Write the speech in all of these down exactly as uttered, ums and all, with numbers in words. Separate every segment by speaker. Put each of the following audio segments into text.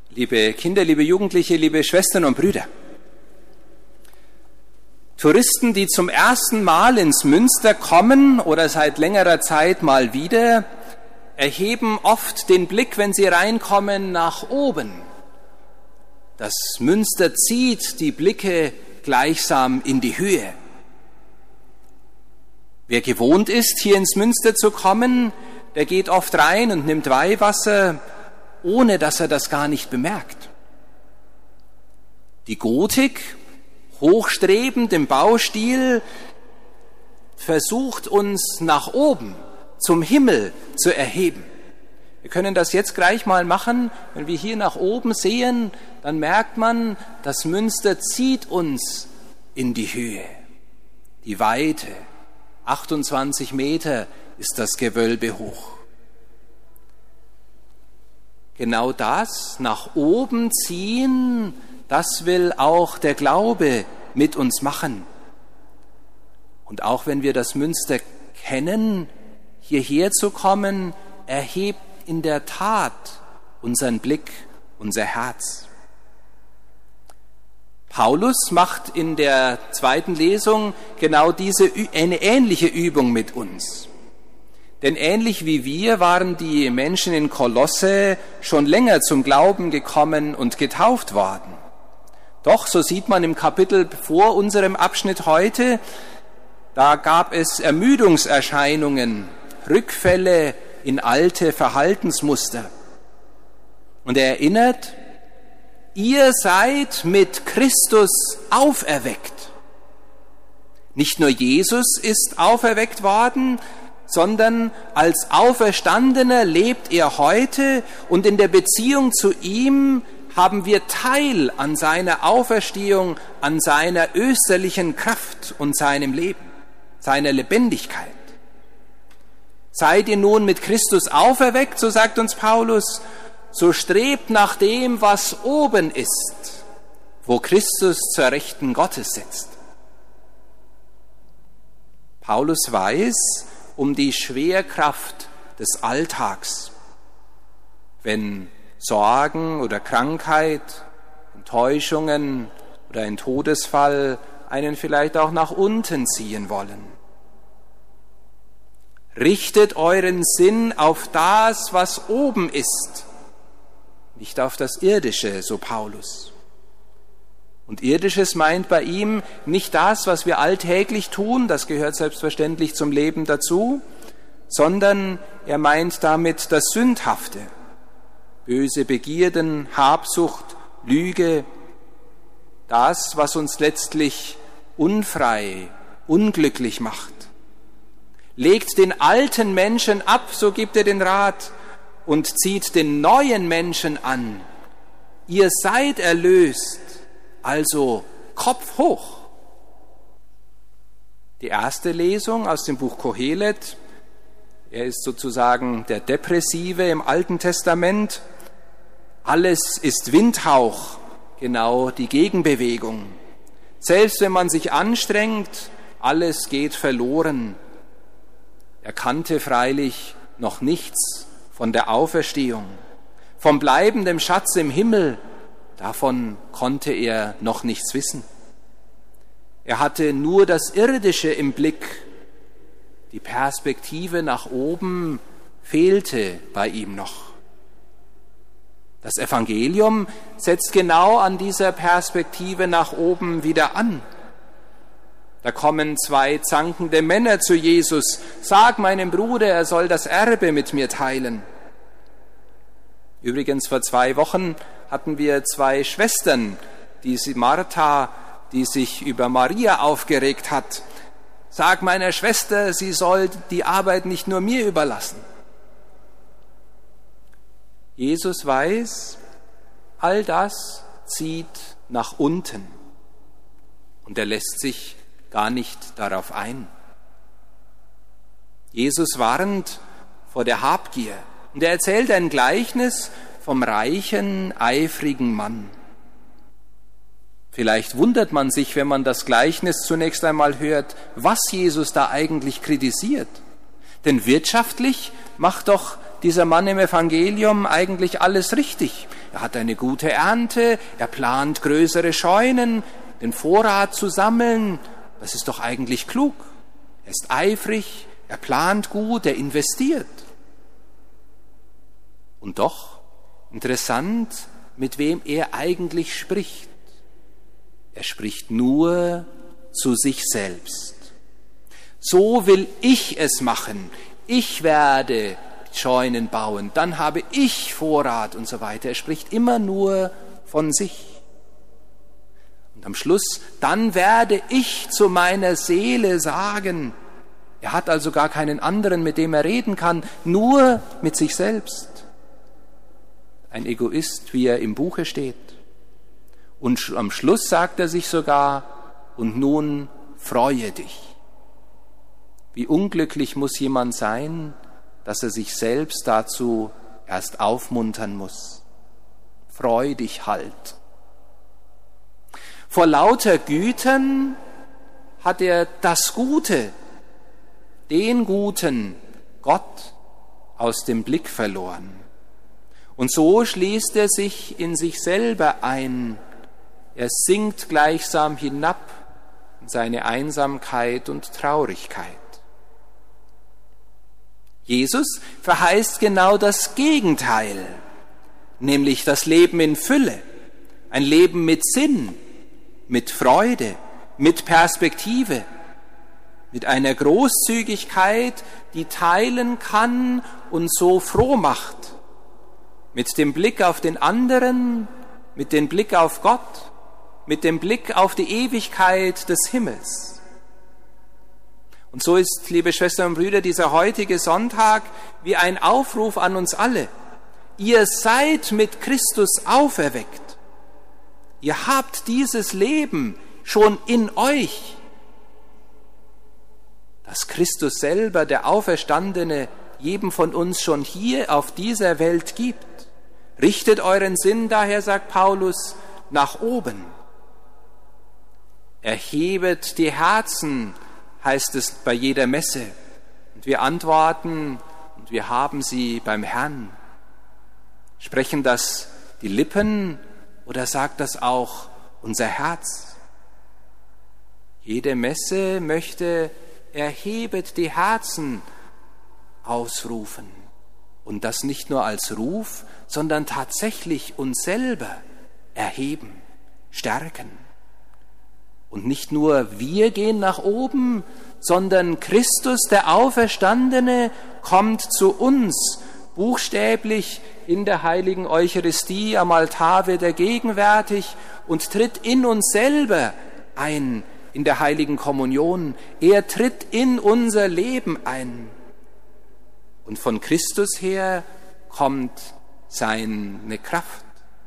Speaker 1: Liebe Kinder, liebe Jugendliche, liebe Schwestern und Brüder. Touristen, die zum ersten Mal ins Münster kommen oder seit längerer Zeit mal wieder, erheben oft den Blick, wenn sie reinkommen, nach oben. Das Münster zieht die Blicke gleichsam in die Höhe. Wer gewohnt ist, hier ins Münster zu kommen, der geht oft rein und nimmt Weihwasser, ohne dass er das gar nicht bemerkt. Die Gotik, hochstrebend im Baustil, versucht uns nach oben, zum Himmel zu erheben. Wir können das jetzt gleich mal machen. Wenn wir hier nach oben sehen, dann merkt man, das Münster zieht uns in die Höhe, die Weite. achtundzwanzig Meter ist das Gewölbe hoch. Genau das, nach oben ziehen, das will auch der Glaube mit uns machen. Und auch wenn wir das Münster kennen, hierher zu kommen, erhebt in der Tat unseren Blick, unser Herz. Paulus macht in der zweiten Lesung genau diese, eine ähnliche Übung mit uns. Denn ähnlich wie wir waren die Menschen in Kolosse schon länger zum Glauben gekommen und getauft worden. Doch, so sieht man im Kapitel vor unserem Abschnitt heute, da gab es Ermüdungserscheinungen, Rückfälle in alte Verhaltensmuster. Und er erinnert, ihr seid mit Christus auferweckt. Nicht nur Jesus ist auferweckt worden, sondern als Auferstandener lebt er heute und in der Beziehung zu ihm haben wir Teil an seiner Auferstehung, an seiner österlichen Kraft und seinem Leben, seiner Lebendigkeit. Seid ihr nun mit Christus auferweckt, so sagt uns Paulus, so strebt nach dem, was oben ist, wo Christus zur Rechten Gottes sitzt. Paulus weiß um die Schwerkraft des Alltags, wenn Sorgen oder Krankheit, Enttäuschungen oder ein Todesfall einen vielleicht auch nach unten ziehen wollen. Richtet euren Sinn auf das, was oben ist, nicht auf das Irdische, so Paulus. Und Irdisches meint bei ihm nicht das, was wir alltäglich tun, das gehört selbstverständlich zum Leben dazu, sondern er meint damit das Sündhafte, böse Begierden, Habsucht, Lüge, das, was uns letztlich unfrei, unglücklich macht. Legt den alten Menschen ab, so gibt er den Rat, und zieht den neuen Menschen an. Ihr seid erlöst, also Kopf hoch. Die erste Lesung aus dem Buch Kohelet, er ist sozusagen der Depressive im Alten Testament. Alles ist Windhauch, genau die Gegenbewegung. Selbst wenn man sich anstrengt, alles geht verloren. Er kannte freilich noch nichts von der Auferstehung, vom bleibenden Schatz im Himmel, davon konnte er noch nichts wissen. Er hatte nur das Irdische im Blick. Die Perspektive nach oben fehlte bei ihm noch. Das Evangelium setzt genau an dieser Perspektive nach oben wieder an. Da kommen zwei zankende Männer zu Jesus. Sag meinem Bruder, er soll das Erbe mit mir teilen. Übrigens, vor zwei Wochen hatten wir zwei Schwestern, die Martha, die sich über Maria aufgeregt hat. Sag meiner Schwester, sie soll die Arbeit nicht nur mir überlassen. Jesus weiß, all das zieht nach unten und er lässt sich gar nicht darauf ein. Jesus warnt vor der Habgier und er erzählt ein Gleichnis vom reichen, eifrigen Mann. Vielleicht wundert man sich, wenn man das Gleichnis zunächst einmal hört, was Jesus da eigentlich kritisiert. Denn wirtschaftlich macht doch dieser Mann im Evangelium eigentlich alles richtig. er hat eine gute Ernte, er plant größere Scheunen, den Vorrat zu sammeln. Das ist doch eigentlich klug. Er ist eifrig, er plant gut, er investiert. Und doch, interessant, mit wem er eigentlich spricht. Er spricht nur zu sich selbst. So will ich es machen. Ich werde Scheunen bauen, dann habe ich Vorrat und so weiter. Er spricht immer nur von sich. Und am Schluss, dann werde ich zu meiner Seele sagen. Er hat also gar keinen anderen, mit dem er reden kann, nur mit sich selbst. Ein Egoist, wie er im Buche steht. Und am Schluss sagt er sich sogar, und nun freue dich. Wie unglücklich muss jemand sein, dass er sich selbst dazu erst aufmuntern muss. Freu dich halt. Vor lauter Gütern hat er das Gute, den Guten, Gott, aus dem Blick verloren. Und so schließt er sich in sich selber ein. Er sinkt gleichsam hinab in seine Einsamkeit und Traurigkeit. Jesus verheißt genau das Gegenteil, nämlich das Leben in Fülle, ein Leben mit Sinn, mit Freude, mit Perspektive, mit einer Großzügigkeit, die teilen kann und so froh macht, mit dem Blick auf den anderen, mit dem Blick auf Gott, mit dem Blick auf die Ewigkeit des Himmels. Und so ist, liebe Schwestern und Brüder, dieser heutige Sonntag wie ein Aufruf an uns alle. Ihr seid mit Christus auferweckt. Ihr habt dieses Leben schon in euch. Dass Christus selber, der Auferstandene, jedem von uns schon hier auf dieser Welt gibt. Richtet euren Sinn daher, sagt Paulus, nach oben. Erhebet die Herzen, heißt es bei jeder Messe. Und wir antworten, und wir haben sie beim Herrn. Sprechen das die Lippen oder sagt das auch unser Herz? Jede Messe möchte erhebet die Herzen ausrufen. Und das nicht nur als Ruf, sondern tatsächlich uns selber erheben, stärken. Und nicht nur wir gehen nach oben, sondern Christus, der Auferstandene, kommt zu uns. Buchstäblich in der heiligen Eucharistie am Altar wird er gegenwärtig und tritt in uns selber ein in der heiligen Kommunion. Er tritt in unser Leben ein. Und von Christus her kommt seine Kraft.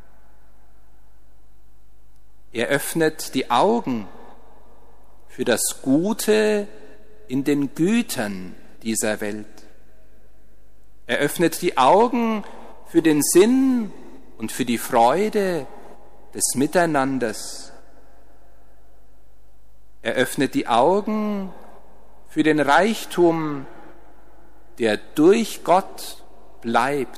Speaker 1: Er öffnet die Augen für das Gute in den Gütern dieser Welt. Er öffnet die Augen für den Sinn und für die Freude des Miteinanders. Er öffnet die Augen für den Reichtum, der durch Gott bleibt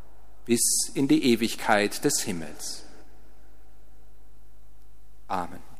Speaker 1: bis in die Ewigkeit des Himmels. Amen.